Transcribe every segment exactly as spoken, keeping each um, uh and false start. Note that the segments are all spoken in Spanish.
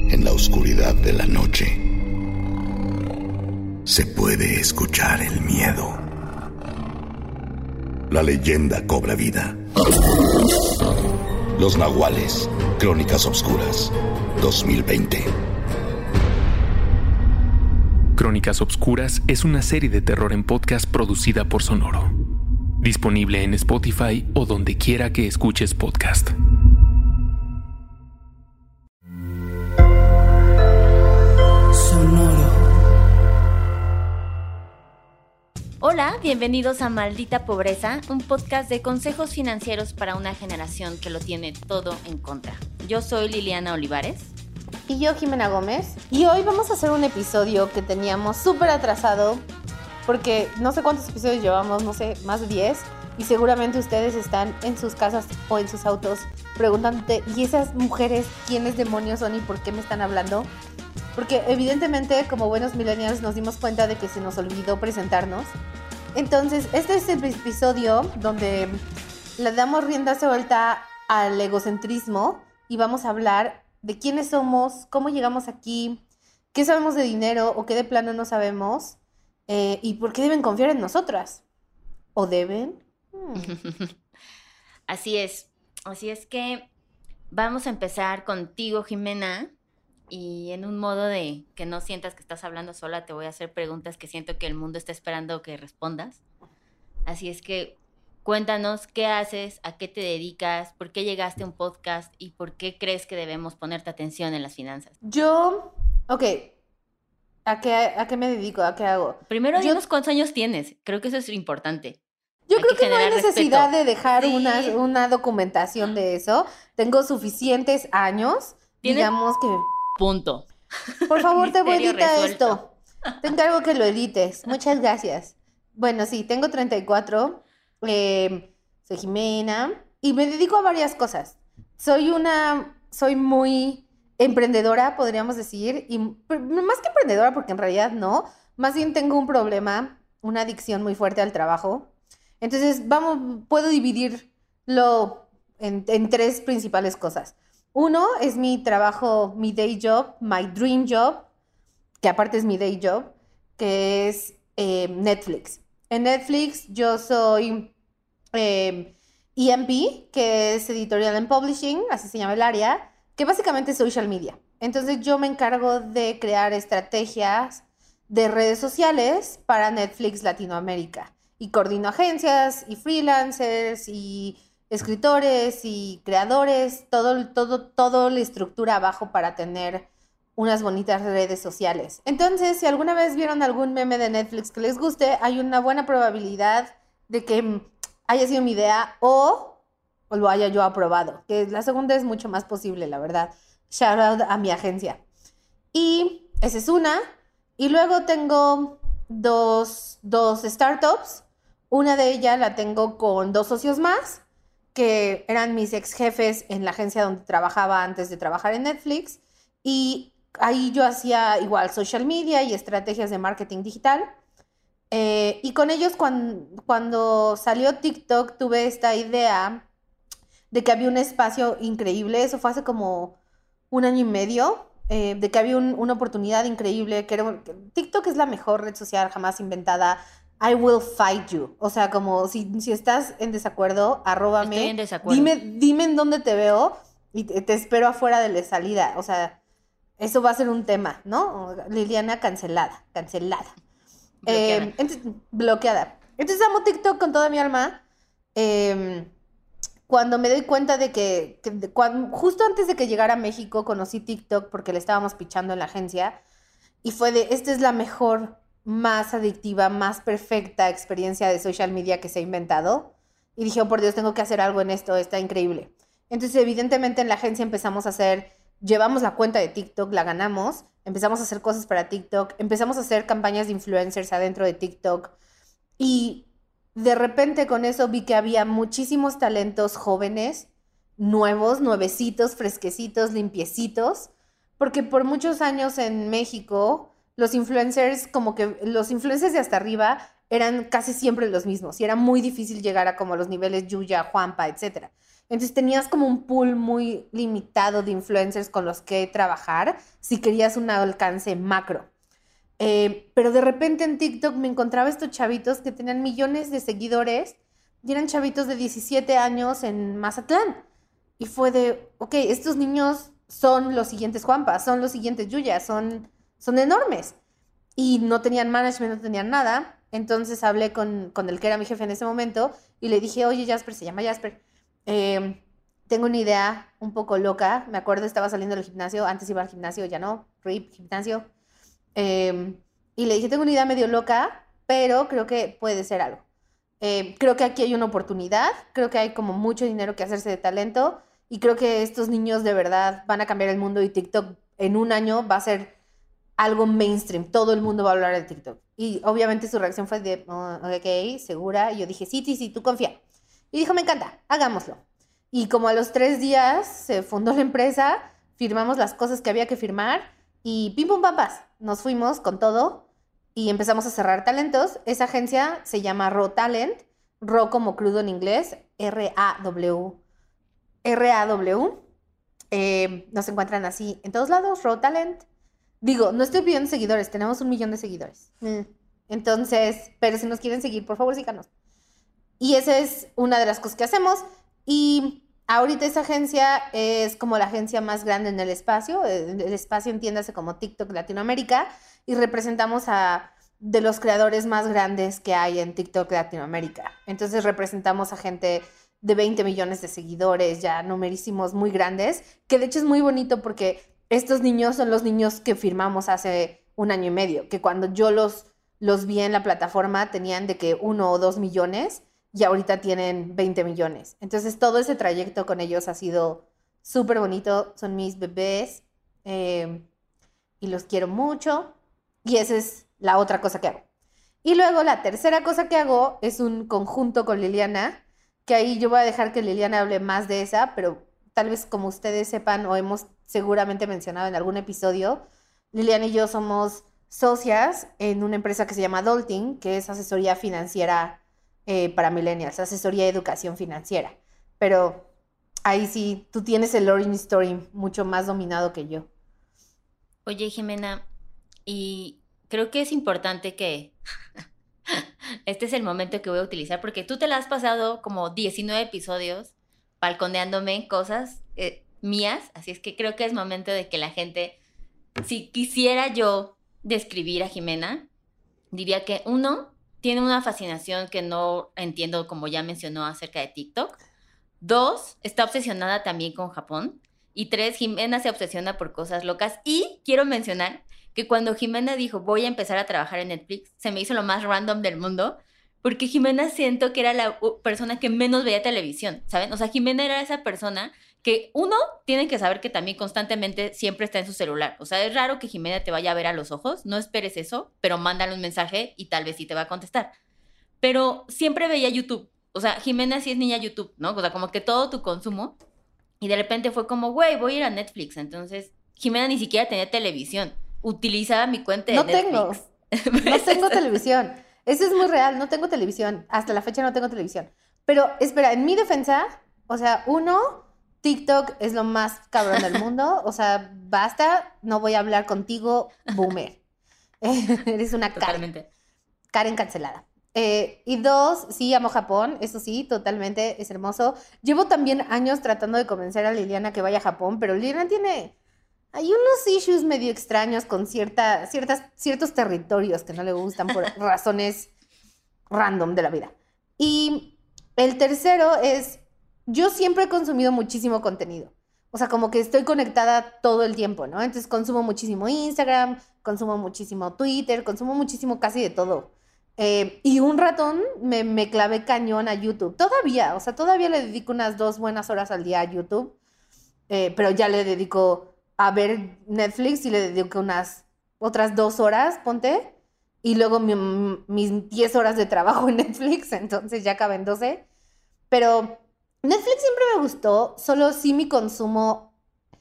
En la oscuridad de la noche se puede escuchar el miedo. La leyenda cobra vida. Los Nahuales, Crónicas Obscuras, dos mil veinte. Crónicas Obscuras es una serie de terror en podcast producida por Sonoro. Disponible en Spotify o donde quiera que escuches podcast. Hola, bienvenidos a Maldita Pobreza, un podcast de consejos financieros para una generación que lo tiene todo en contra. Yo soy Liliana Olivares. Y yo, Jimena Gómez. Y hoy vamos a hacer un episodio que teníamos súper atrasado, porque no sé cuántos episodios llevamos, no sé, más de diez. Y seguramente ustedes están en sus casas o en sus autos preguntándote, ¿y esas mujeres quiénes demonios son y por qué me están hablando? Porque evidentemente, como buenos millennials, nos dimos cuenta de que se nos olvidó presentarnos. Entonces, este es el episodio donde le damos rienda suelta al egocentrismo y vamos a hablar de quiénes somos, cómo llegamos aquí, qué sabemos de dinero o qué de plano no sabemos, eh, y por qué deben confiar en nosotras. ¿O deben? Hmm. Así es. Así es que vamos a empezar contigo, Jimena. Y en un modo de que no sientas que estás hablando sola, te voy a hacer preguntas que siento que el mundo está esperando que respondas. Así es que cuéntanos qué haces, a qué te dedicas, por qué llegaste a un podcast y por qué crees que debemos ponerte atención en las finanzas. Yo, ok, ¿a qué, a qué me dedico? ¿A qué hago? Primero Yo, dinos cuántos años tienes, creo que eso es importante. Yo hay creo que, que no hay necesidad respeto. de dejar sí. una, una documentación de eso. Tengo suficientes años, digamos que... Punto. Por favor, te voy a editar resuelto. esto. Te encargo que lo edites. Muchas gracias. Bueno, sí, tengo treinta y cuatro. Eh, soy Jimena. Y me dedico a varias cosas. Soy una... Soy muy emprendedora, podríamos decir. Y más que emprendedora, porque en realidad no. Más bien tengo un problema, una adicción muy fuerte al trabajo. Entonces, vamos, puedo dividirlo en, en tres principales cosas. Uno es mi trabajo, mi day job, my dream job, que aparte es mi day job, que es eh, Netflix. En Netflix yo soy eh, E M P, que es Editorial and Publishing, así se llama el área, que básicamente es social media. Entonces yo me encargo de crear estrategias de redes sociales para Netflix Latinoamérica. Y coordino agencias y freelancers y... escritores y creadores, todo, todo, todo la estructura abajo para tener unas bonitas redes sociales. Entonces, si alguna vez vieron algún meme de Netflix que les guste, hay una buena probabilidad de que haya sido mi idea o, o lo haya yo aprobado, que la segunda es mucho más posible, la verdad. Shout out a mi agencia. Y esa es una. Y luego tengo dos, dos startups. Una de ellas la tengo con dos socios más, que eran mis ex jefes en la agencia donde trabajaba antes de trabajar en Netflix, y ahí yo hacía igual social media y estrategias de marketing digital, eh, y con ellos cuando, cuando salió TikTok tuve esta idea de que había un espacio increíble, eso fue hace como un año y medio, eh, de que había un, una oportunidad increíble, que era, que TikTok es la mejor red social jamás inventada. I will fight you. O sea, como si, si estás en desacuerdo, arróbame. Estoy en desacuerdo. Dime, dime en dónde te veo y te, te espero afuera de la salida. O sea, eso va a ser un tema, ¿no? Liliana cancelada, cancelada. Bloqueada. Eh, entonces, bloqueada. Entonces amo TikTok con toda mi alma. Eh, cuando me doy cuenta de que, que de, cuando, justo antes de que llegara a México, conocí TikTok porque le estábamos pichando en la agencia. Y fue de, esta es la mejor... más adictiva, más perfecta experiencia de social media que se ha inventado. Y dije, oh, por Dios, tengo que hacer algo en esto, está increíble. Entonces, evidentemente, en la agencia empezamos a hacer, llevamos la cuenta de TikTok, la ganamos, empezamos a hacer cosas para TikTok, empezamos a hacer campañas de influencers adentro de TikTok. Y de repente con eso vi que había muchísimos talentos jóvenes, nuevos, nuevecitos, fresquecitos, limpiecitos, porque por muchos años en México... los influencers, como que los influencers de hasta arriba eran casi siempre los mismos y era muy difícil llegar a como los niveles Yuya, Juanpa, etcétera. Entonces tenías como un pool muy limitado de influencers con los que trabajar si querías un alcance macro. Eh, pero de repente en TikTok me encontraba estos chavitos que tenían millones de seguidores y eran chavitos de diecisiete años en Mazatlán. Y fue de, ok, estos niños son los siguientes Juanpas, son los siguientes Yuyas, son, son enormes. Y no tenían management, no tenían nada. Entonces hablé con, con el que era mi jefe en ese momento y le dije, oye, Jasper, se llama Jasper, eh, tengo una idea un poco loca. Me acuerdo, estaba saliendo del gimnasio, antes iba al gimnasio, ya no, R I P, gimnasio. Eh, y le dije, tengo una idea medio loca, pero creo que puede ser algo. Eh, creo que aquí hay una oportunidad, creo que hay como mucho dinero que hacerse de talento y creo que estos niños de verdad van a cambiar el mundo y TikTok en un año va a ser algo mainstream, todo el mundo va a hablar de TikTok. Y obviamente su reacción fue de, oh, ok, segura. Y yo dije, sí, sí, sí, tú confía. Y dijo, me encanta, hagámoslo. Y como a los tres días se fundó la empresa, firmamos las cosas que había que firmar y pim pum pam pas, nos fuimos con todo y empezamos a cerrar talentos. Esa agencia se llama Raw Talent, Raw como crudo en inglés, R A W. R A W. Eh, nos encuentran así en todos lados, Raw Talent. Digo, no estoy pidiendo seguidores, tenemos un millón de seguidores. Mm. Entonces, pero si nos quieren seguir, por favor, síganos. Y esa es una de las cosas que hacemos. Y ahorita esa agencia es como la agencia más grande en el espacio. El espacio entiéndase como TikTok Latinoamérica. Y representamos a de los creadores más grandes que hay en TikTok Latinoamérica. Entonces representamos a gente de veinte millones de seguidores, ya numerísimos muy grandes, que de hecho es muy bonito porque estos niños son los niños que firmamos hace un año y medio, que cuando yo los, los vi en la plataforma tenían de que uno o dos millones y ahorita tienen veinte millones. Entonces todo ese trayecto con ellos ha sido súper bonito, son mis bebés eh, y los quiero mucho y esa es la otra cosa que hago. Y luego la tercera cosa que hago es un conjunto con Liliana, que ahí yo voy a dejar que Liliana hable más de esa, pero tal vez como ustedes sepan o hemos seguramente mencionado en algún episodio, Liliana y yo somos socias en una empresa que se llama Adulting, que es asesoría financiera eh, para millennials, asesoría de educación financiera. Pero ahí sí, tú tienes el origin story mucho más dominado que yo. Oye, Jimena, y creo que es importante que este es el momento que voy a utilizar, porque tú te la has pasado como diecinueve episodios balconeándome cosas eh, mías, así es que creo que es momento de que la gente, si quisiera yo describir a Jimena, diría que uno, tiene una fascinación que no entiendo, como ya mencionó, acerca de TikTok. Dos, está obsesionada también con Japón. Y tres, Jimena se obsesiona por cosas locas. Y quiero mencionar que cuando Jimena dijo, voy a empezar a trabajar en Netflix, se me hizo lo más random del mundo, porque Jimena siento que era la persona que menos veía televisión, ¿saben? O sea, Jimena era esa persona que, uno, tienen que saber que también constantemente siempre está en su celular. O sea, es raro que Jimena te vaya a ver a los ojos, no esperes eso, pero mándale un mensaje y tal vez sí te va a contestar. Pero siempre veía YouTube. O sea, Jimena sí es niña YouTube, ¿no? O sea, como que todo tu consumo. Y de repente fue como, güey, voy a ir a Netflix. Entonces, Jimena ni siquiera tenía televisión. Utilizaba mi cuenta de no Netflix. Tengo. No tengo televisión. Eso es muy real, no tengo televisión. Hasta la fecha no tengo televisión. Pero, espera, en mi defensa, o sea, uno, TikTok es lo más cabrón del mundo. O sea, basta, no voy a hablar contigo, boomer. Eres una Totalmente. Karen. Karen cancelada. Eh, y dos, sí, amo Japón, eso sí, totalmente, es hermoso. Llevo también años tratando de convencer a Liliana que vaya a Japón, pero Liliana tiene... Hay unos issues medio extraños con cierta, ciertas, ciertos territorios que no le gustan por razones random de la vida. Y el tercero es, yo siempre he consumido muchísimo contenido. O sea, como que estoy conectada todo el tiempo, ¿no? Entonces consumo muchísimo Instagram, consumo muchísimo Twitter, consumo muchísimo casi de todo. Eh, y un ratón me, me clavé cañón a YouTube. Todavía, o sea, todavía le dedico unas dos buenas horas al día a YouTube. Eh, pero ya le dedico... a ver Netflix y le dedico unas otras dos horas, ponte, y luego mi, mis diez horas de trabajo en Netflix, entonces ya caben doce. Pero Netflix siempre me gustó, solo sí mi consumo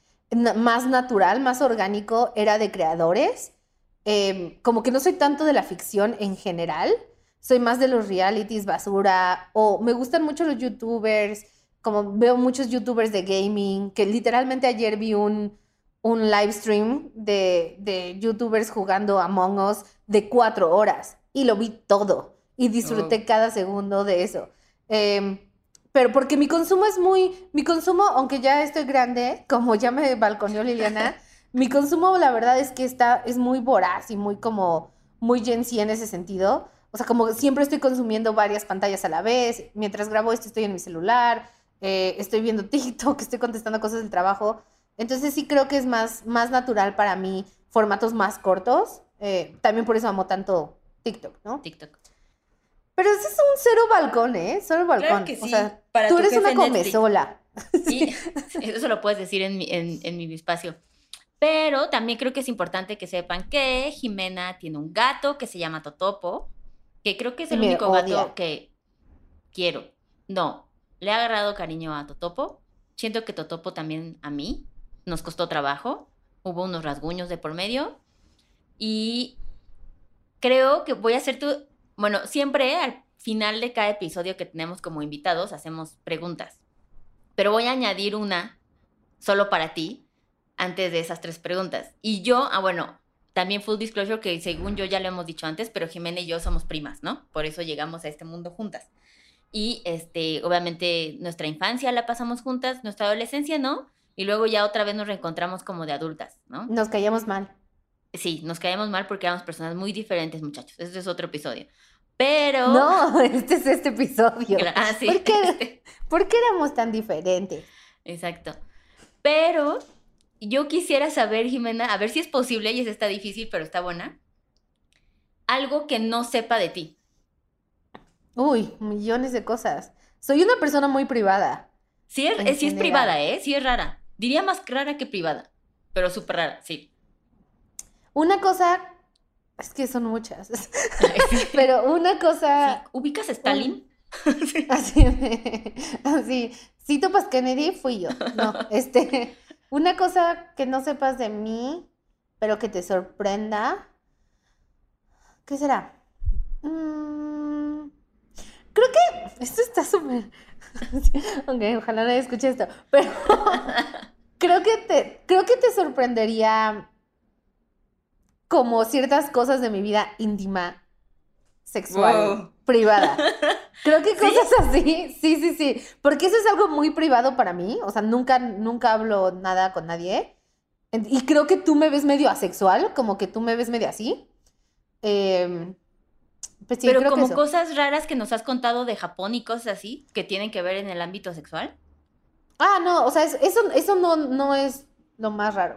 más natural, más orgánico era de creadores. Eh, como que no soy tanto de la ficción en general, soy más de los realities basura, o me gustan mucho los youtubers, como veo muchos youtubers de gaming, que literalmente ayer vi un, un live stream de, de youtubers jugando Among Us de cuatro horas y lo vi todo y disfruté oh. cada segundo de eso. Eh, pero porque mi consumo es muy, mi consumo, aunque ya estoy grande, como ya me balconeó Liliana, mi consumo la verdad es que está, es muy voraz y muy como, muy Gen Z en ese sentido. O sea, como siempre estoy consumiendo varias pantallas a la vez, mientras grabo esto estoy en mi celular, eh, estoy viendo TikTok, estoy contestando cosas del trabajo. Entonces sí creo que es más, más natural para mí formatos más cortos. Eh, también por eso amo tanto TikTok, ¿no? TikTok. Pero ese es un cero balcón, ¿eh? Cero balcón. Claro que sí. O sea, para tú eres una comezola. Sí, eso lo puedes decir en mi, en, en mi espacio. Pero también creo que es importante que sepan que Jimena tiene un gato que se llama Totopo, que creo que es el Me único odia. gato que quiero. No, le ha agarrado cariño a Totopo. Siento que Totopo también a mí. Nos costó trabajo. Hubo unos rasguños de por medio. Y creo que voy a hacer tu... Bueno, siempre al final de cada episodio que tenemos como invitados hacemos preguntas. Pero voy a añadir una solo para ti antes de esas tres preguntas. Y yo, ah, bueno, también full disclosure que según yo ya lo hemos dicho antes, pero Jimena y yo somos primas, ¿no? Por eso llegamos a este mundo juntas. Y este, obviamente nuestra infancia la pasamos juntas, nuestra adolescencia no, y luego ya otra vez nos reencontramos como de adultas, ¿no? Nos caíamos mal. Sí, nos caíamos mal porque éramos personas muy diferentes, muchachos. Este es otro episodio. Pero... No, este es este episodio. Ah, sí. ¿Por qué, este... ¿Por qué éramos tan diferentes? Exacto. Pero yo quisiera saber, Jimena, a ver si es posible, y esa está difícil, pero está buena. Algo que no sepa de ti. Uy, millones de cosas. Soy una persona muy privada. Sí es, es, sí es privada, ¿eh? Sí es rara. Diría más rara que privada, pero súper rara, sí. Una cosa, es que son muchas, pero una cosa... Sí. ¿Ubicas a Stalin? Un... Sí. Así, así, si topas Kennedy, fui yo. No, este, una cosa que no sepas de mí, pero que te sorprenda. ¿Qué será? Mm, creo que esto está súper... Ok, ojalá nadie escuche esto, pero creo que te, creo que te sorprendería como ciertas cosas de mi vida íntima, sexual, wow. privada. Creo que cosas ¿Sí? así, sí, sí, sí, porque eso es algo muy privado para mí, o sea, nunca, nunca hablo nada con nadie, y creo que tú me ves medio asexual, como que tú me ves medio así. Eh, pues sí, Pero creo como que cosas raras que nos has contado de Japón y cosas así, que tienen que ver en el ámbito sexual. Ah, no, o sea, eso, eso, eso no, no es lo más raro.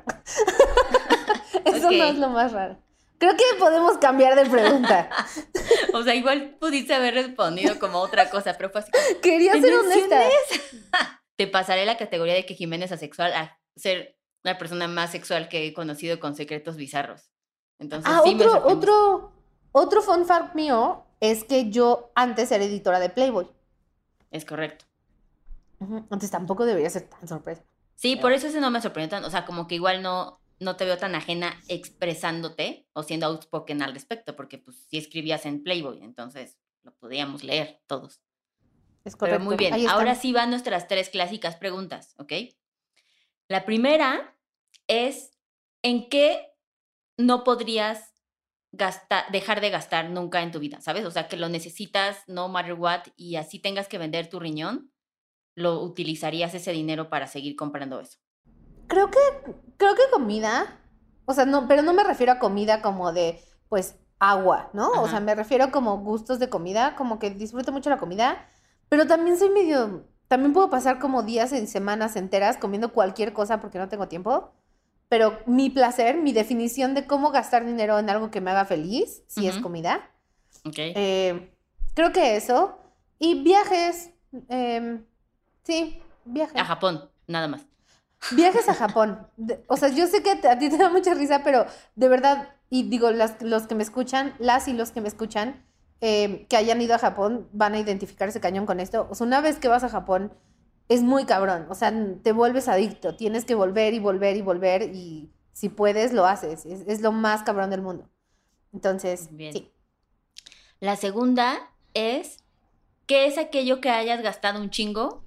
Eso okay. no es lo más raro. Creo que podemos cambiar de pregunta. O sea, igual pudiste haber respondido como otra cosa, pero fue así como... Quería ser honesta. Te pasaré la categoría de que Jimena es asexual a ser la persona más sexual que he conocido con secretos bizarros. Entonces, ah, sí otro, me otro, otro fun fact mío es que yo antes era editora de Playboy. Es correcto. Uh-huh. Entonces tampoco debería ser tan sorpresa. Sí, pero... por eso ese no me sorprendió tanto. O sea, como que igual no... no te veo tan ajena expresándote o siendo outspoken al respecto, porque pues sí escribías en Playboy, entonces lo podíamos leer todos. Es correcto. Pero muy bien, ahora sí van nuestras tres clásicas preguntas, ¿ok? La primera es, ¿en qué no podrías gastar, dejar de gastar nunca en tu vida? ¿Sabes? O sea, que lo necesitas no matter what y así tengas que vender tu riñón, lo utilizarías ese dinero para seguir comprando eso. Creo que, creo que comida, o sea, no, pero no me refiero a comida como de, pues, agua, ¿no? Ajá. O sea, me refiero como gustos de comida, como que disfruto mucho la comida, pero también soy medio, también puedo pasar como días y semanas enteras comiendo cualquier cosa porque no tengo tiempo, pero mi placer, mi definición de cómo gastar dinero en algo que me haga feliz, sí uh-huh. es comida. Ok. Eh, creo que eso, y viajes, eh, sí, viajes. A Japón, nada más. Viajes a Japón. De, o sea, yo sé que a ti te da mucha risa, pero de verdad, y digo, las, los que me escuchan, las y los que me escuchan, eh, que hayan ido a Japón, van a identificarse cañón con esto. O sea, una vez que vas a Japón, es muy cabrón. O sea, te vuelves adicto. Tienes que volver y volver y volver, y si puedes, lo haces. Es, es lo más cabrón del mundo. Entonces, bien. Sí. La segunda es, ¿qué es aquello que hayas gastado un chingo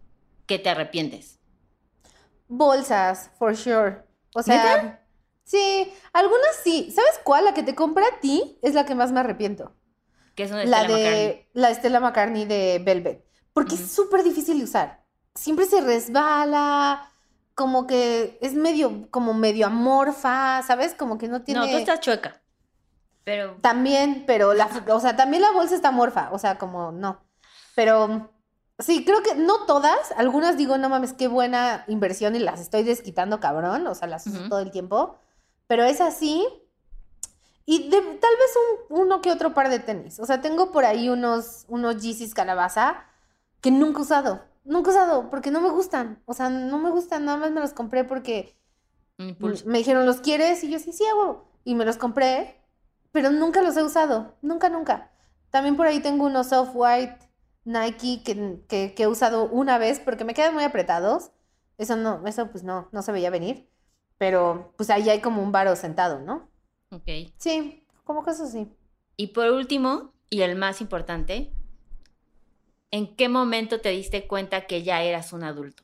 que te arrepientes? Bolsas, for sure. O sea, ¿Neta? sí, algunas sí. ¿Sabes cuál? La que te compré a ti es la que más me arrepiento. Que es una La Stella de McCartney. la Stella McCartney de Velvet. Porque Ujú. es súper difícil de usar. Siempre se resbala, como que es medio, como medio amorfa, ¿sabes? Como que no tiene... No, tú estás chueca. Pero También, pero la, o sea, también la bolsa está amorfa, o sea, como no. Pero sí, creo que no todas, algunas digo, no mames, qué buena inversión y las estoy desquitando cabrón, o sea, las uso Ujú. todo el tiempo. Pero es así. Y de- tal vez un, uno que otro par de tenis. O sea, tengo por ahí unos, unos Yeezys calabaza que nunca he usado. Nunca he usado porque no me gustan. O sea, no me gustan, nada más me los compré porque impulso. me dijeron, ¿los quieres? Y yo, sí, sí, hago. Y me los compré, pero nunca los he usado. Nunca, nunca. También por ahí tengo unos Off-White Nike que, que, que he usado una vez porque me quedan muy apretados. Eso no, eso pues no, no se veía venir. Pero pues ahí hay como un varo sentado, ¿no? Ok. Sí, como que eso sí. Y por último, y el más importante, ¿en qué momento te diste cuenta que ya eras un adulto?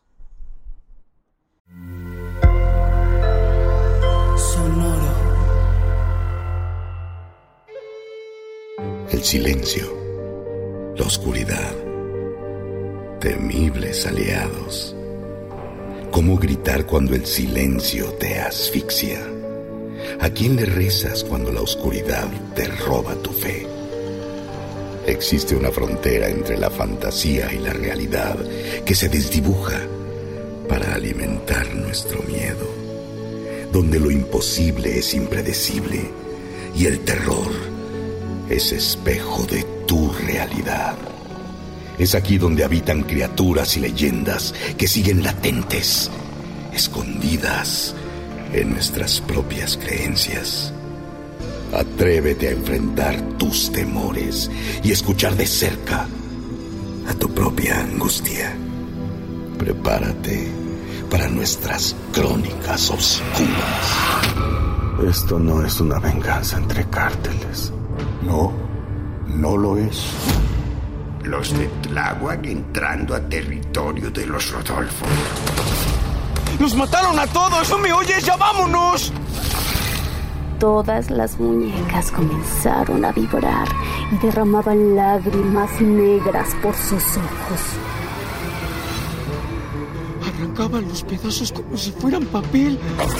Sonoro. El silencio, la oscuridad, temibles aliados. ¿Cómo gritar cuando el silencio te asfixia? ¿A quién le rezas cuando la oscuridad te roba tu fe? Existe una frontera entre la fantasía y la realidad que se desdibuja para alimentar nuestro miedo, donde lo imposible es impredecible y el terror es espejo de tu realidad. Es aquí donde habitan criaturas y leyendas que siguen latentes, escondidas en nuestras propias creencias. Atrévete a enfrentar tus temores y escuchar de cerca a tu propia angustia. Prepárate para nuestras crónicas oscuras. Esto no es una venganza entre cárteles. No, no lo es. Los de Tláhuac entrando a territorio de los Rodolfo. ¡Nos mataron a todos! ¿No me oyes? ¡Ya vámonos! Todas las muñecas comenzaron a vibrar y derramaban lágrimas negras por sus ojos. Arrancaban los pedazos como si fueran papel.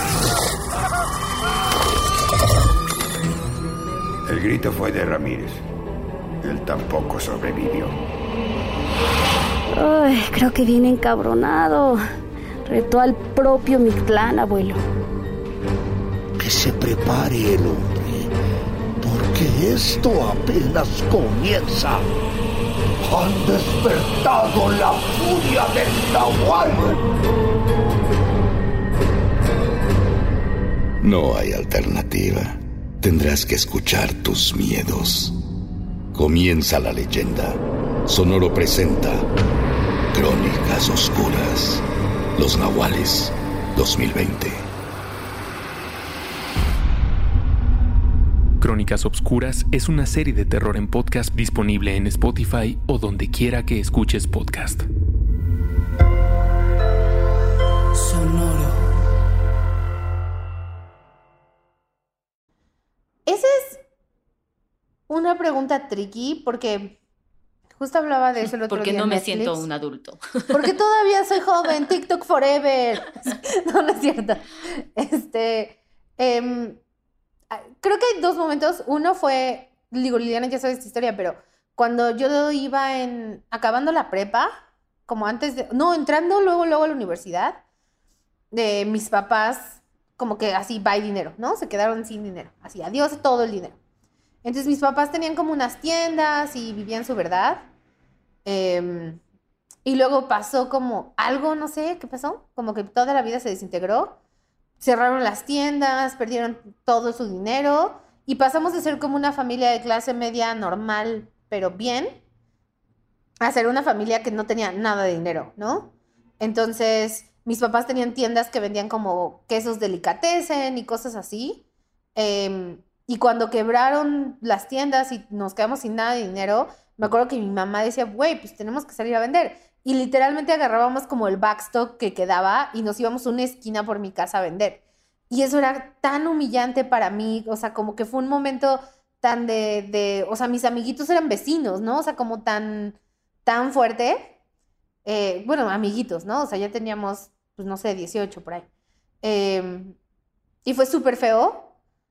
El grito fue de Ramírez. Él tampoco sobrevivió. Ay, creo que viene encabronado. Retó al propio Mictlán, abuelo. Que se prepare el hombre, porque esto apenas comienza. Han despertado la furia del Nahual. No hay alternativa. Tendrás que escuchar tus miedos. Comienza la leyenda. Sonoro presenta Crónicas Oscuras. Los Nahuales dos mil veinte. Crónicas Obscuras es una serie de terror en podcast disponible en Spotify o donde quiera que escuches podcast. Sonoro. Esa es una pregunta tricky porque justo hablaba de eso el otro Porque día no en me Netflix. siento un adulto. Porque todavía soy joven, TikTok forever. No, no es cierto. Este, em, creo que hay dos momentos. Uno fue, digo, Liliana ya sabe esta historia, pero cuando yo iba en, acabando la prepa, como antes de, no, entrando luego, luego a la universidad, de mis papás, como que así, bye dinero, ¿no? Se quedaron sin dinero, así, adiós todo el dinero. Entonces mis papás tenían como unas tiendas y vivían su verdad. Eh, y luego pasó como algo, no sé qué pasó, como que toda la vida se desintegró. Cerraron las tiendas, perdieron todo su dinero y pasamos de ser como una familia de clase media normal, pero bien, a ser una familia que no tenía nada de dinero, ¿no? Entonces, mis papás tenían tiendas que vendían como quesos delicatessen y cosas así. Eh, y cuando quebraron las tiendas y nos quedamos sin nada de dinero, me acuerdo que mi mamá decía, güey, pues tenemos que salir a vender. y literalmente agarrábamos como el backstock que quedaba y nos íbamos a una esquina por mi casa a vender. Y eso era tan humillante para mí, o sea, como que fue un momento tan de, de o sea, mis amiguitos eran vecinos, ¿no? O sea, como tan, tan fuerte. Eh, bueno, amiguitos, ¿no? O sea, ya teníamos, pues no sé, dieciocho por ahí. Eh, y fue súper feo.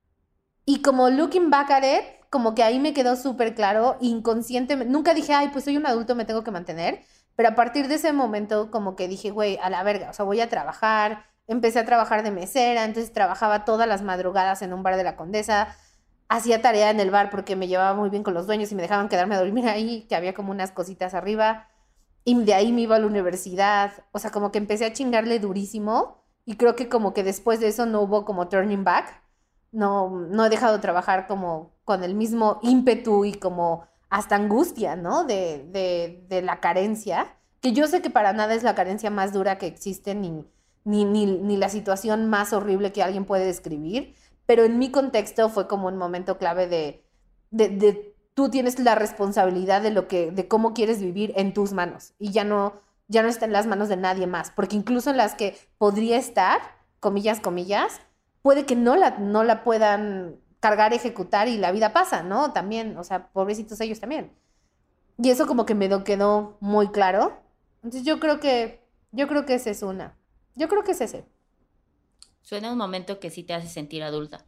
Y como looking back at it, como que ahí me quedó súper claro, inconscientemente, nunca dije, ay, pues soy un adulto, me tengo que mantener, pero a partir de ese momento como que dije, güey, a la verga, o sea, voy a trabajar, empecé a trabajar de mesera, entonces trabajaba todas las madrugadas en un bar de la Condesa, hacía tarea en el bar porque me llevaba muy bien con los dueños y me dejaban quedarme a dormir ahí, que había como unas cositas arriba, y de ahí me iba a la universidad, o sea, como que empecé a chingarle durísimo, y creo que como que después de eso no hubo como turning back. No, no he dejado de trabajar como con el mismo ímpetu y como hasta angustia, ¿no? De, de, de la carencia, que yo sé que para nada es la carencia más dura que existe, ni, ni, ni, ni la situación más horrible que alguien puede describir, pero en mi contexto fue como un momento clave de, de, de tú tienes la responsabilidad de, lo que, de cómo quieres vivir en tus manos y ya no, ya no está en las manos de nadie más, porque incluso en las que podría estar, comillas, comillas, puede que no la, no la puedan cargar, ejecutar y la vida pasa, ¿no? También, o sea, pobrecitos ellos también. Y eso como que me do- quedó muy claro. Entonces yo creo que, yo creo que ese es una. Yo creo que es ese. Suena un momento que sí te hace sentir adulta.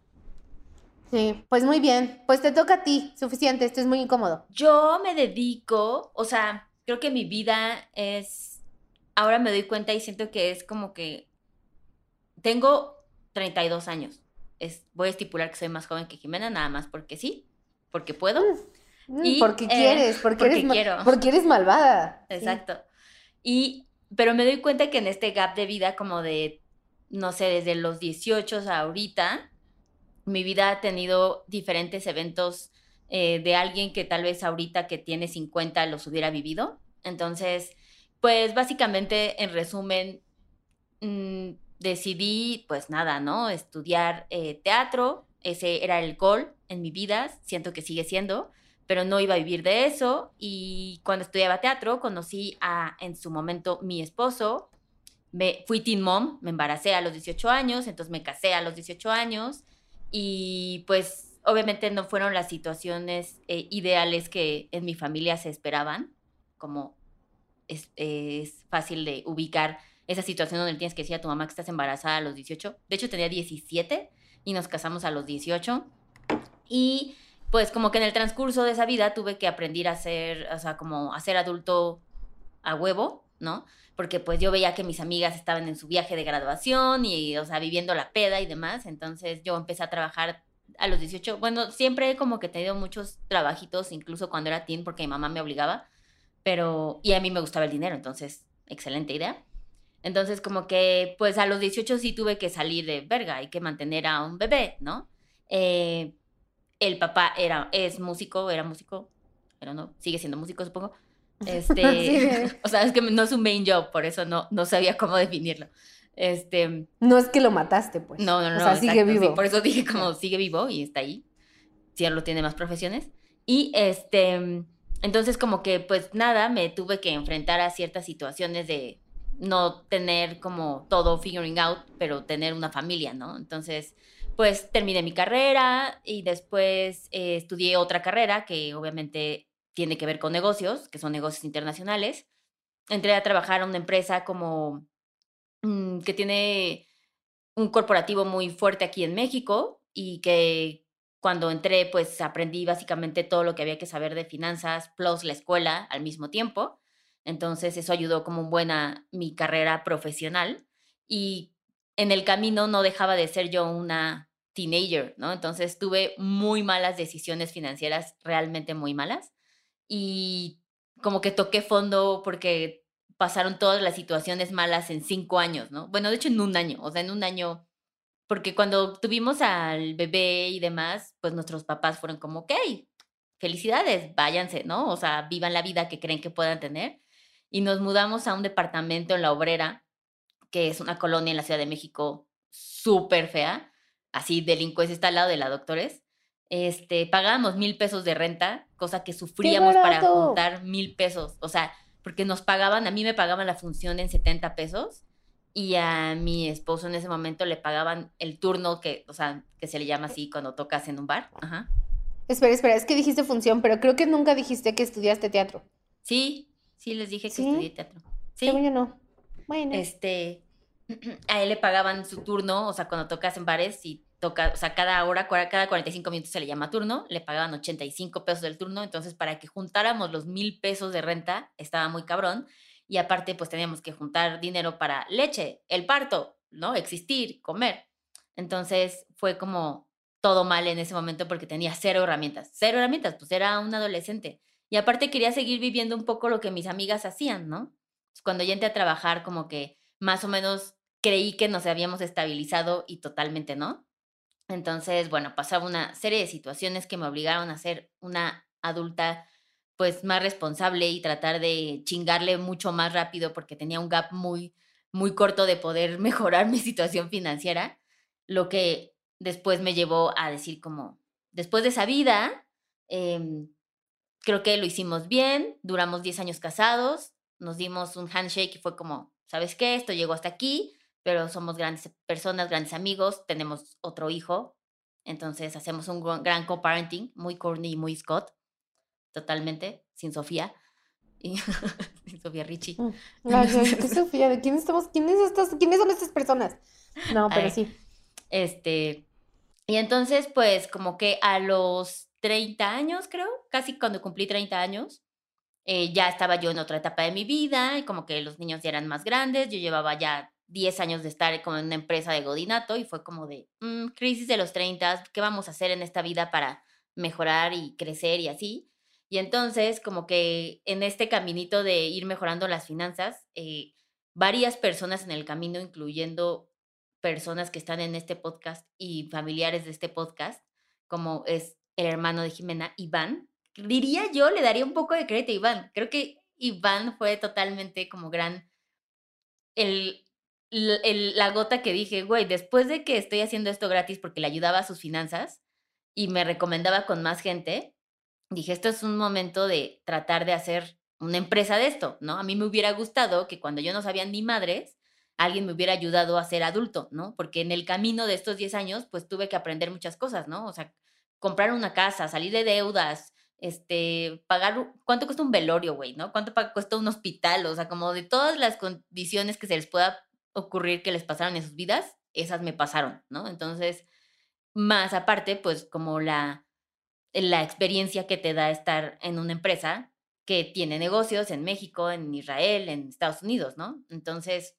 Sí, pues muy bien. Pues te toca a ti, suficiente, esto es muy incómodo. Yo me dedico, o sea, creo que mi vida es, ahora me doy cuenta y siento que es como que tengo treinta y dos años. Es, voy a estipular que soy más joven que Jimena, nada más porque sí, porque puedo. Mm, Y, porque eh, quieres, porque, porque eres, ma- quiero. porque eres malvada. Exacto. Y, pero me doy cuenta que en este gap de vida, como de, no sé, desde los dieciocho a ahorita, mi vida ha tenido diferentes eventos eh, de alguien que tal vez ahorita que tiene cincuenta los hubiera vivido. Entonces, pues básicamente, en resumen, mmm, decidí, pues nada, ¿no? Estudiar eh, teatro, ese era el goal en mi vida, siento que sigue siendo, pero no iba a vivir de eso. Y cuando estudiaba teatro, conocí a, en su momento, mi esposo. Me, fui teen mom, me embaracé a los dieciocho años, entonces me casé a los dieciocho años y pues obviamente no fueron las situaciones eh, ideales que en mi familia se esperaban, como es, es fácil de ubicar esa situación donde tienes que decir a tu mamá que estás embarazada a los dieciocho. De hecho, tenía diecisiete y nos casamos a los dieciocho. Y pues como que en el transcurso de esa vida tuve que aprender a ser, o sea, como a ser adulto a huevo, ¿no? Porque pues yo veía que mis amigas estaban en su viaje de graduación y, o sea, viviendo la peda y demás. Entonces yo empecé a trabajar a los dieciocho. Bueno, siempre como que he tenido muchos trabajitos, incluso cuando era teen, porque mi mamá me obligaba. Pero, y a mí me gustaba el dinero, entonces, excelente idea. Entonces, como que, pues a los dieciocho sí tuve que salir de verga, hay que mantener a un bebé, ¿no? Eh, el papá era, es músico, era músico, pero no, sigue siendo músico, supongo. Este, Sí. o sea, es que no es un main job, por eso no, no sabía cómo definirlo. Este, No es que lo mataste, pues. no, no, no. O sea, exacto, sigue vivo. sí, por eso dije como sigue vivo y está ahí. Cielo tiene más profesiones. Y este, entonces como que pues nada, me tuve que enfrentar a ciertas situaciones de no tener como todo figuring out, pero tener una familia, ¿no? Entonces, pues terminé mi carrera y después eh, estudié otra carrera que obviamente tiene que ver con negocios, que son negocios internacionales. Entré a trabajar a una empresa como mm, que tiene un corporativo muy fuerte aquí en México y que cuando entré, pues aprendí básicamente todo lo que había que saber de finanzas, plus la escuela al mismo tiempo. Entonces eso ayudó como un buena mi carrera profesional y en el camino no dejaba de ser yo una teenager, ¿no? Entonces tuve muy malas decisiones financieras, realmente muy malas y como que toqué fondo porque pasaron todas las situaciones malas en cinco años, ¿no? Bueno, de hecho en un año, o sea, en un año, porque cuando tuvimos al bebé y demás, pues nuestros papás fueron como, ok, felicidades, váyanse, ¿no? O sea, vivan la vida que creen que puedan tener. Y nos mudamos a un departamento en La Obrera, que es una colonia en la Ciudad de México súper fea, así delincuencia está al lado de la Doctores. Este, pagábamos mil pesos de renta, cosa que sufríamos para barato! juntar mil pesos. O sea, porque nos pagaban, a mí me pagaban la función en setenta pesos y a mi esposo en ese momento le pagaban el turno que, o sea, que se le llama así cuando tocas en un bar. Ajá. Espera, espera, es que dijiste función, pero creo que nunca dijiste que estudiaste teatro. Sí, sí les dije que ¿Sí? estudié teatro. Sí. Según yo no. Bueno. Este, a él le pagaban su turno, o sea, cuando tocas en bares y toca, o sea, cada hora, cada cuarenta y cinco minutos se le llama turno, le pagaban ochenta y cinco pesos del turno, entonces para que juntáramos los mil pesos de renta estaba muy cabrón, y aparte pues teníamos que juntar dinero para leche, el parto, ¿no? Existir, comer. Entonces fue como todo mal en ese momento porque tenía cero herramientas, cero herramientas, pues era un adolescente. Y aparte quería seguir viviendo un poco lo que mis amigas hacían, ¿no? Cuando ya entré a trabajar, como que más o menos creí que nos habíamos estabilizado y totalmente no. Entonces, bueno, pasaba una serie de situaciones que me obligaron a ser una adulta pues más responsable y tratar de chingarle mucho más rápido porque tenía un gap muy, muy corto de poder mejorar mi situación financiera, lo que después me llevó a decir como, después de esa vida, eh, creo que lo hicimos bien, duramos diez años casados, nos dimos un handshake y fue como, ¿sabes qué? Esto llegó hasta aquí, pero somos grandes personas, grandes amigos, tenemos otro hijo, entonces hacemos un gran co-parenting, muy Courtney y muy Scott, totalmente, sin Sofía, y sin Sofía Richie. Ay, ¿qué Sofía? ¿De quién estamos? ¿Quiénes, estas, ¿Quiénes son estas personas? No, pero Ay, sí. Este, y entonces, pues, como que a los treinta años, creo, casi cuando cumplí treinta años, eh, ya estaba yo en otra etapa de mi vida, y como que los niños ya eran más grandes, yo llevaba ya diez años de estar como en una empresa de godinato, y fue como de, mmm, crisis de los treinta, ¿qué vamos a hacer en esta vida para mejorar y crecer y así? Y entonces, como que en este caminito de ir mejorando las finanzas, eh, varias personas en el camino, incluyendo personas que están en este podcast y familiares de este podcast, como es el hermano de Jimena, Iván, diría yo, le daría un poco de crédito a Iván. Creo que Iván fue totalmente como gran, el, el- el- la gota que dije, güey, después de que estoy haciendo esto gratis porque le ayudaba a sus finanzas y me recomendaba con más gente, dije, esto es un momento de tratar de hacer una empresa de esto, ¿no? A mí me hubiera gustado que cuando yo no sabía ni madres, alguien me hubiera ayudado a ser adulto, ¿no? Porque en el camino de estos diez años, pues tuve que aprender muchas cosas, ¿no? O sea, comprar una casa, salir de deudas, este, pagar, u- ¿cuánto cuesta un velorio, güey, no? ¿Cuánto pa- cuesta un hospital? O sea, como de todas las condiciones que se les pueda ocurrir que les pasaron en sus vidas, esas me pasaron, ¿no? Entonces, más aparte, pues como la la experiencia que te da estar en una empresa que tiene negocios en México, en Israel, en Estados Unidos, ¿no? Entonces,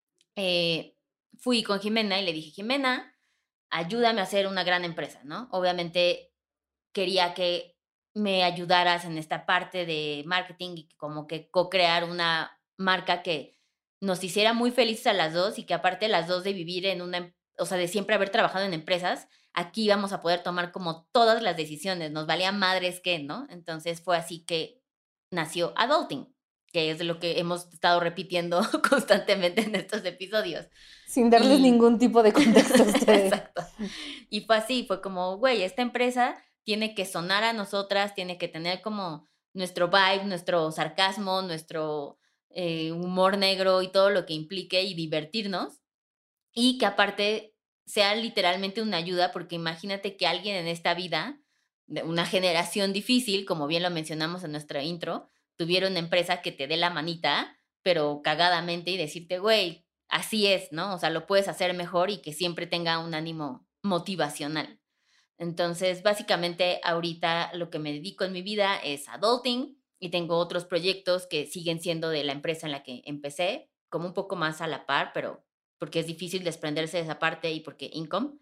eh, fui con Jimena y le dije, Jimena, ayúdame a hacer una gran empresa, ¿no? Obviamente quería que me ayudaras en esta parte de marketing y como que co-crear una marca que nos hiciera muy felices a las dos y que aparte las dos de vivir en una, em- o sea, de siempre haber trabajado en empresas, aquí íbamos a poder tomar como todas las decisiones, nos valía madres que, ¿no? Entonces fue así que nació Adulting, que es lo que hemos estado repitiendo constantemente en estos episodios. Sin darles Y ningún tipo de contexto a ustedes. exacto. Y fue así, fue como, güey, esta empresa tiene que sonar a nosotras, tiene que tener como nuestro vibe, nuestro sarcasmo, nuestro eh, humor negro y todo lo que implique y divertirnos. Y que aparte sea literalmente una ayuda, porque imagínate que alguien en esta vida, de una generación difícil, como bien lo mencionamos en nuestra intro, tuviera una empresa que te dé la manita, pero cagadamente y decirte, güey, así es, ¿no? O sea, lo puedes hacer mejor y que siempre tenga un ánimo motivacional. Entonces, básicamente, ahorita lo que me dedico en mi vida es adulting y tengo otros proyectos que siguen siendo de la empresa en la que empecé, como un poco más a la par, pero porque es difícil desprenderse de esa parte y porque income.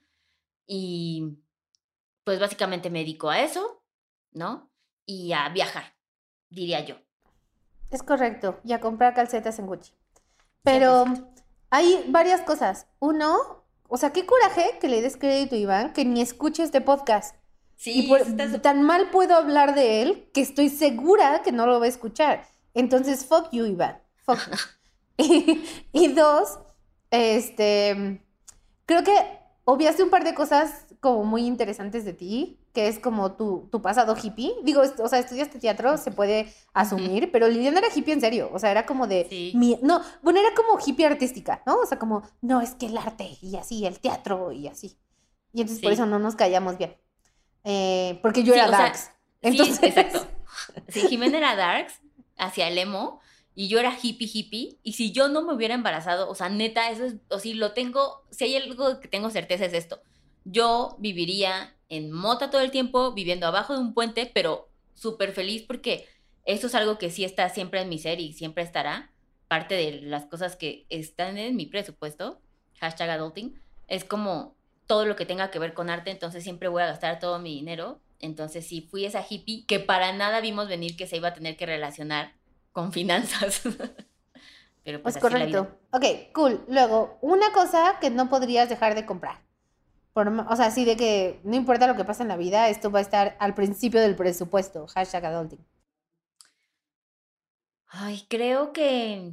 Y pues básicamente me dedico a eso, ¿no? Y a viajar, diría yo. Es correcto, y a comprar calcetas en Gucci. cien por Pero ciento. hay varias cosas. Uno, o sea, qué coraje que le des crédito a Iván que ni escuche este podcast. Y Sí, por- estás... tan mal puedo hablar de él que estoy segura que no lo va a escuchar. Entonces, fuck you, Iván. Fuck you. Y, y dos, este, creo que obviaste un par de cosas como muy interesantes de ti, que es como tu, tu pasado hippie. Digo, o sea, estudiaste teatro, se puede asumir, uh-huh. pero Liliana era hippie en serio. O sea, era como de... Sí. Mi, no, bueno, era como hippie artística, ¿no? O sea, como, no, es que el arte y así, el teatro y así. Y entonces sí. por eso no nos callamos bien. Eh, porque yo sí, era darks. Sea, entonces... Sí, exacto. Sí, Jimena era darks, hacia el emo, y yo era hippie, hippie. Y si yo no me hubiera embarazado, o sea, neta, eso es... O si lo tengo... Si hay algo que tengo certeza es esto. Yo viviría en mota todo el tiempo, viviendo abajo de un puente, pero súper feliz porque eso es algo que sí está siempre en mi ser y siempre estará. Parte de las cosas que están en mi presupuesto, hashtag adulting, es como todo lo que tenga que ver con arte, entonces siempre voy a gastar todo mi dinero. Entonces sí, fui esa hippie que para nada vimos venir que se iba a tener que relacionar con finanzas. Pero pues, pues así correcto. La vida. Ok, cool. Luego, una cosa que no podrías dejar de comprar. Por, o sea, así de que no importa lo que pase en la vida, esto va a estar al principio del presupuesto. Hashtag adulting. Ay, creo que...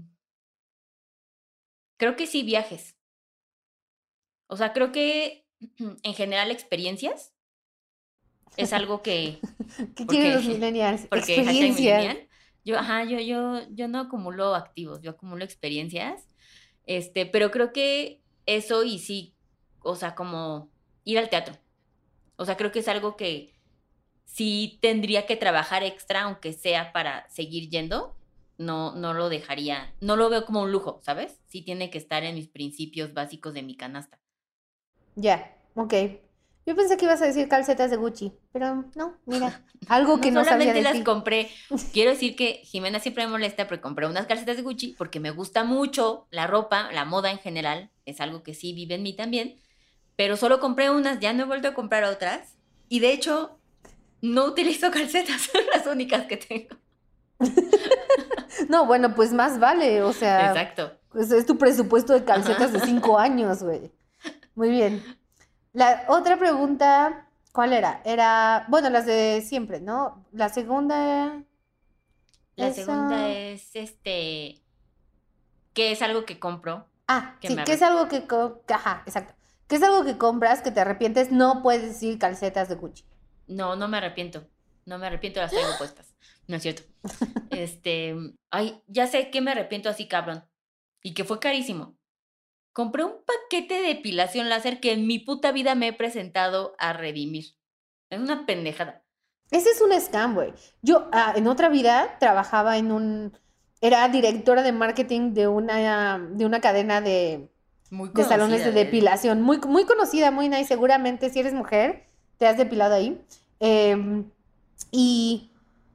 Creo que sí, viajes. O sea, creo que en general experiencias es algo que... ¿Qué quieren los millennials? Porque hashtag millennial. Yo, ajá, yo, yo, yo no acumulo activos, yo acumulo experiencias. Este, pero creo que eso y sí... O sea, como ir al teatro. O sea, creo que es algo que sí tendría que trabajar extra, aunque sea para seguir yendo. No, no lo dejaría, no lo veo como un lujo, ¿sabes? Sí tiene que estar en mis principios básicos de mi canasta. Ya, ok. Yo pensé que ibas a decir calcetas de Gucci, pero no, mira, algo que no, no sabía de solamente las ti. compré. Quiero decir que Jimena siempre me molesta porque compré unas calcetas de Gucci porque me gusta mucho la ropa, la moda en general. Es algo que sí vive en mí también. Pero solo compré unas, ya no he vuelto a comprar otras. Y de hecho, no utilizo calcetas, son las únicas que tengo. No, bueno, pues más vale, o sea... Exacto. Pues es tu presupuesto de calcetas de cinco años, güey. Muy bien. La otra pregunta, ¿cuál era? Era, bueno, las de siempre, ¿no? La segunda... La esa... segunda es, este... ¿Qué es algo que compro? Ah, que sí, me ¿qué es algo que... Co- Ajá, exacto. ¿Qué es algo que compras que te arrepientes? No puedes decir calcetas de Gucci. No, no me arrepiento. No me arrepiento, las traigo puestas. No es cierto. Este... Ay, ya sé que me arrepiento así, cabrón. Y que fue carísimo. Compré un paquete de depilación láser que en mi puta vida me he presentado a redimir. Es una pendejada. Ese es un scam, güey. Yo ah, en otra vida trabajaba en un... Era directora de marketing de una, de una cadena de, Muy de salones de conocida, depilación. Muy, muy conocida, muy nice. Seguramente si eres mujer, te has depilado ahí. Eh, y,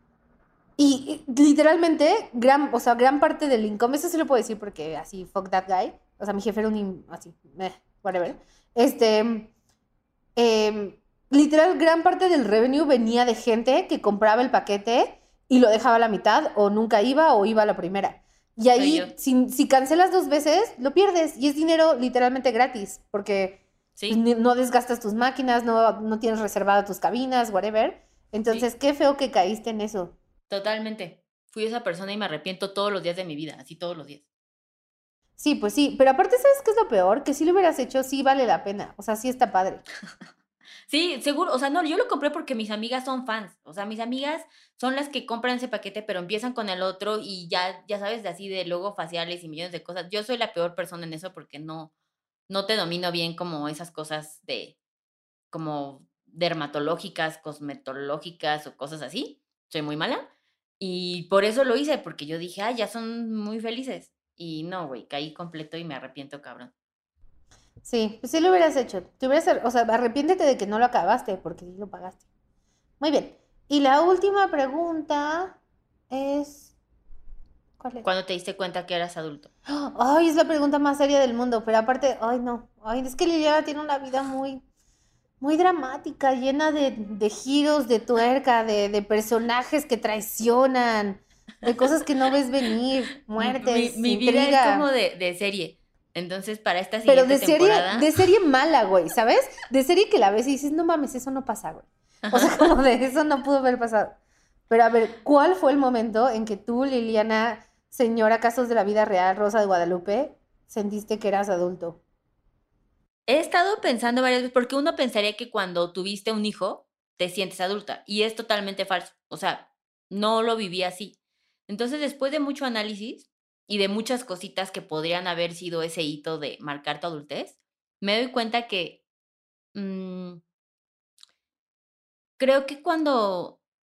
y y literalmente, gran, o sea, gran parte del income, eso sí lo puedo decir porque así, fuck that guy. O sea, mi jefe era un... in- así, eh, whatever. Este... eh, literal, gran parte del revenue venía de gente que compraba el paquete y lo dejaba a la mitad o nunca iba o iba a la primera. Y Soy ahí, yo. si, si cancelas dos veces, lo pierdes y es dinero literalmente gratis porque Sí. pues, ni- no desgastas tus máquinas, no, no tienes reservadas tus cabinas, whatever. Entonces, Sí. qué feo que caíste en eso. Totalmente. Fui esa persona y me arrepiento todos los días de mi vida, así todos los días. Sí, pues sí, pero aparte, ¿sabes qué es lo peor? Que si lo hubieras hecho, sí vale la pena. O sea, sí está padre. Sí, seguro, o sea, no, yo lo compré porque mis amigas son fans, o sea, mis amigas son las que compran ese paquete, pero empiezan con el otro y ya, ya sabes, de así de logo faciales y millones de cosas. Yo soy la peor persona en eso porque no, no te domino bien como esas cosas de, como dermatológicas, cosmetológicas o cosas así. Soy muy mala y por eso lo hice, porque yo dije, ay, ya son muy felices. Y no, güey, caí completo y me arrepiento, cabrón. Sí, pues sí lo hubieras hecho. Te hubieras, ar- o sea, arrepiéntete de que no lo acabaste, porque sí lo pagaste. Muy bien. Y la última pregunta es... ¿Cuál es? ¿Cuándo te diste cuenta que eras adulto? Ay, es la pregunta más seria del mundo, pero aparte, ay, no. Ay, es que Liliana tiene una vida muy, muy dramática, llena de, de giros de tuerca, de, de personajes que traicionan, de cosas que no ves venir, muertes, Mi, mi vida es intriga. como de, de serie. Entonces, para esta Pero siguiente de serie, temporada... de serie mala, güey, ¿sabes? De serie que la ves y dices, no mames, eso no pasa, güey. O sea, como de eso no pudo haber pasado. Pero a ver, ¿cuál fue el momento en que tú, Liliana, señora Casos de la Vida Real, Rosa de Guadalupe, sentiste que eras adulto? he estado pensando varias veces, porque uno pensaría que cuando tuviste un hijo, te sientes adulta, y es totalmente falso. O sea, no lo viví así. Entonces, después de mucho análisis y de muchas cositas que podrían haber sido ese hito de marcar tu adultez, me doy cuenta que mmm, creo que cuando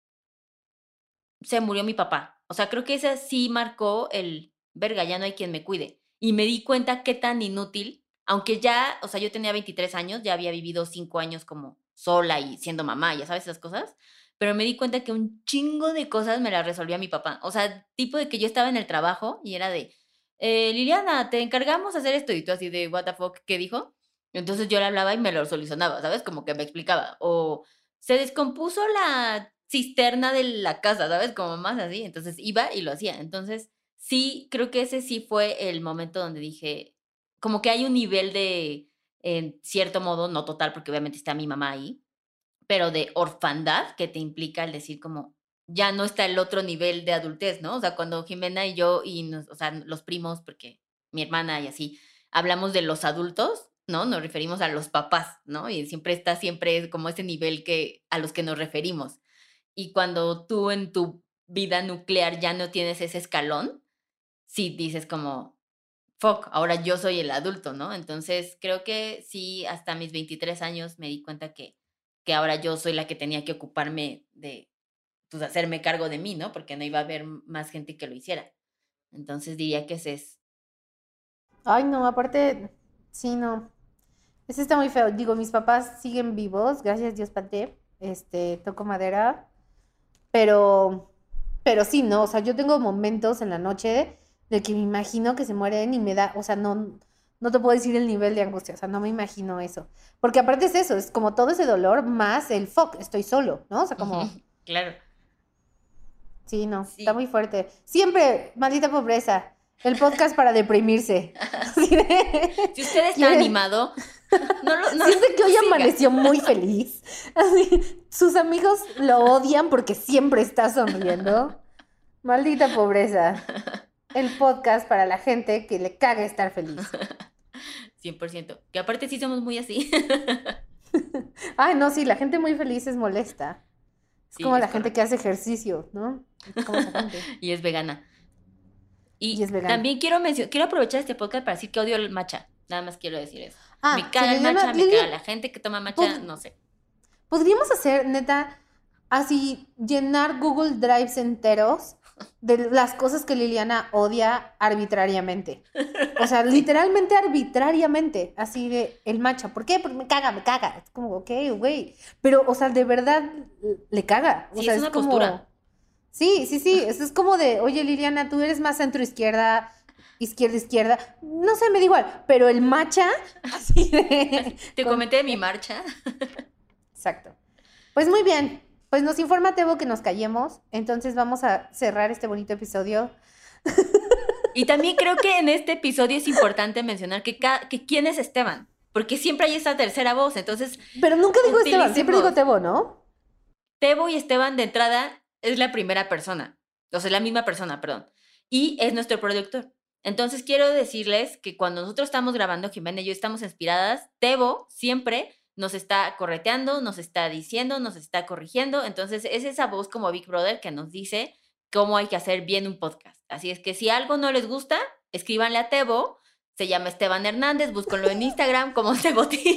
se murió mi papá, o sea, creo que esa sí marcó el, verga, ya no hay quien me cuide. Y me di cuenta qué tan inútil, aunque ya, o sea, yo tenía veintitrés años, ya había vivido cinco años como sola y siendo mamá, ya sabes esas cosas, pero me di cuenta que un chingo de cosas me las resolvía mi papá. O sea, tipo de que yo estaba en el trabajo y era de, eh, Liliana, te encargamos hacer esto, y tú así de, what the fuck, ¿qué dijo? Entonces yo le hablaba y me lo solucionaba, ¿sabes? Como que me explicaba. O se descompuso la cisterna de la casa, ¿sabes? Como más así. Entonces iba y lo hacía. Entonces, sí, creo que ese sí fue el momento donde dije, como que hay un nivel de, en cierto modo, no total, porque obviamente está mi mamá ahí, pero de orfandad que te implica el decir como, ya no está el otro nivel de adultez, ¿no? O sea, cuando Jimena y yo, y nos, o sea, los primos, porque mi hermana y así, hablamos de los adultos, ¿no? Nos referimos a los papás, ¿no? Y siempre está siempre como ese nivel que, a los que nos referimos. Y cuando tú en tu vida nuclear ya no tienes ese escalón, sí dices como, fuck, ahora yo soy el adulto, ¿no? Entonces creo que sí, hasta mis veintitrés años me di cuenta que, que ahora yo soy la que tenía que ocuparme de, pues, hacerme cargo de mí, ¿no? Porque no iba a haber más gente que lo hiciera. Entonces diría que ese es. Ay, no, aparte, sí, no. Ese está muy feo. Digo, mis papás siguen vivos, gracias Dios, Pate. Este, toco madera. Pero, pero sí, ¿no? O sea, yo tengo momentos en la noche de que me imagino que se mueren y me da, o sea, no, no te puedo decir el nivel de angustia, o sea, no me imagino eso. Porque aparte es eso, es como todo ese dolor más el fuck, estoy solo, ¿no? O sea, como... Claro. Sí, no, Sí. está muy fuerte. Siempre, maldita pobreza, el podcast para deprimirse. Así de- Si usted está ¿Quieres? animado, no lo no, Siente que hoy siga. amaneció muy feliz. Así, sus amigos lo odian porque siempre está sonriendo. Maldita pobreza. El podcast para la gente que le caga estar feliz. cien por ciento. Que aparte sí somos muy así. Ay, no, sí, la gente muy feliz es molesta. Es Sí, como es la gente correcto. que hace ejercicio, ¿no? Es como esa gente. Y es vegana. Y, Y es vegana. también quiero mencio- quiero aprovechar este podcast para decir que odio el matcha. Nada más quiero decir eso. Ah, me caga si el Liliana- matcha, me Lili- caga la gente que toma matcha, Pod- no sé. Podríamos hacer, neta, así, llenar Google Drives enteros de las cosas que Liliana odia arbitrariamente. O sea, literalmente arbitrariamente. Así de, el matcha. ¿Por qué? Porque me caga, me caga. Es como, ok, güey. Pero, o sea, de verdad le caga. O Sí, sea, es una como... postura. Sí, sí, sí. Eso es como de, oye, Liliana, tú eres más centro-izquierda, izquierda-izquierda. No sé, me da igual. Pero el matcha, así de... Te con- comenté de mi marcha. Exacto. Pues muy bien. Pues nos informa Tebo que nos callemos. Entonces vamos a cerrar este bonito episodio. Y también creo que en este episodio es importante mencionar que, ca- que quién es Esteban. Porque siempre hay esa tercera voz. Entonces, Pero nunca digo Esteban, siempre Utilicemos. digo Tebo, ¿no? Tebo y Esteban de entrada es la primera persona. O sea, la misma persona, perdón. Y es nuestro productor. Entonces quiero decirles que cuando nosotros estamos grabando, Jimena y yo estamos inspiradas, Tebo siempre nos está correteando, nos está diciendo, nos está corrigiendo. Entonces es esa voz como Big Brother que nos dice cómo hay que hacer bien un podcast. Así es que si algo no les gusta, escríbanle a Tebo. Se llama Esteban Hernández, búsquenlo en Instagram como Tebotín.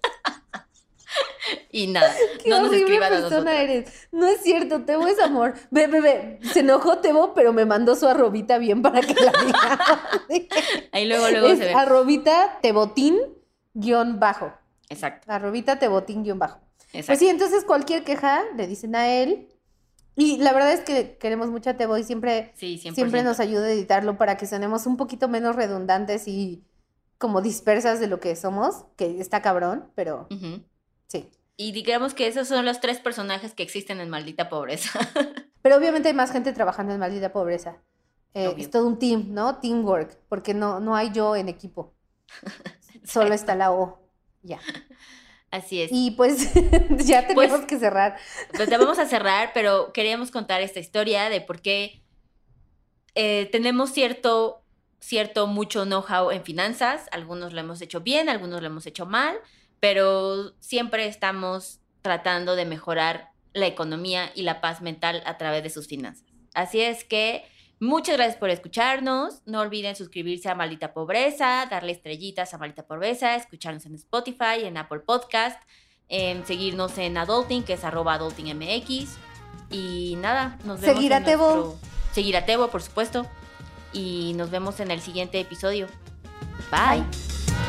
Y nada, Qué no nos horrible escriban a persona nosotros. eres. No es cierto, Tebo es amor. Ve, ve, ve. Se enojó Tebo, pero me mandó su arrobita bien para que la diga. Ahí luego, luego Es se ve. arrobita Tebotín guión bajo. Exacto, Arrobita Tebotín guión bajo. exacto. Pues sí, entonces cualquier queja le dicen a él. Y la verdad es que queremos mucho a Tebo y siempre, Sí, cien por ciento. siempre nos ayuda a editarlo para que sonemos un poquito menos redundantes y como dispersas de lo que somos, que está cabrón, pero Ujú. sí. Y digamos que esos son los tres personajes que existen en Maldita Pobreza. Pero obviamente hay más gente trabajando en Maldita Pobreza. Eh, Obvio. es todo un team, ¿no? Teamwork, porque no, no hay yo en equipo. Solo está la O. Ya. Así es. Y pues ya tenemos Pues- que cerrar. Pues ya vamos a cerrar, pero queríamos contar esta historia de por qué eh, tenemos cierto cierto mucho know-how en finanzas. Algunos lo hemos hecho bien, algunos lo hemos hecho mal, pero siempre estamos tratando de mejorar la economía y la paz mental a través de sus finanzas. Así es que muchas gracias por escucharnos. No olviden suscribirse a Maldita Pobreza, darle estrellitas a Maldita Pobreza, escucharnos en Spotify, en Apple Podcast, en seguirnos en Adulting, que es arroba adultingmx. Y nada, nos vemos Seguir a en Tebo. nuestro... Seguir a Tebo, por supuesto. Y nos vemos en el siguiente episodio. Bye. Bye.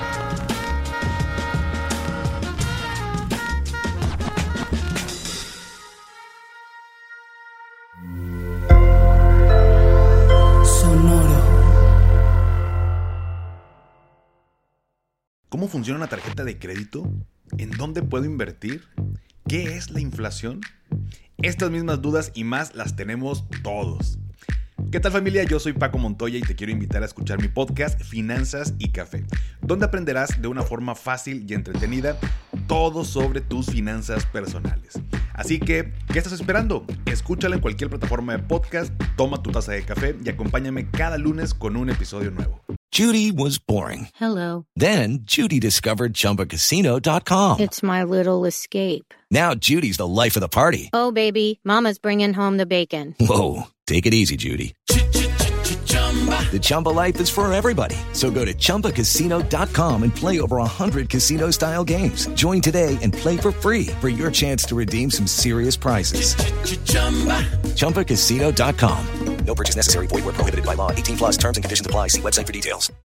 ¿Cómo funciona una tarjeta de crédito? ¿En dónde puedo invertir? ¿Qué es la inflación? Estas mismas dudas y más las tenemos todos. ¿Qué tal, familia? Yo soy Paco Montoya y te quiero invitar a escuchar mi podcast Finanzas y Café, donde aprenderás de una forma fácil y entretenida todo sobre tus finanzas personales. Así que, ¿qué estás esperando? Escúchala en cualquier plataforma de podcast, toma tu taza de café y acompáñame cada lunes con un episodio nuevo. Judy was boring. Hello. Then Judy discovered Chumba Casino dot com. It's my little escape. Now Judy's the life of the party. Oh, baby, mama's bringing home the bacon. Whoa, take it easy, Judy. The Chumba life is for everybody. So go to Chumba Casino dot com and play over one hundred casino-style games. Join today and play for free for your chance to redeem some serious prizes. Chumba Casino dot com. No purchase necessary. Void where prohibited by law. eighteen plus terms and conditions apply. See website for details.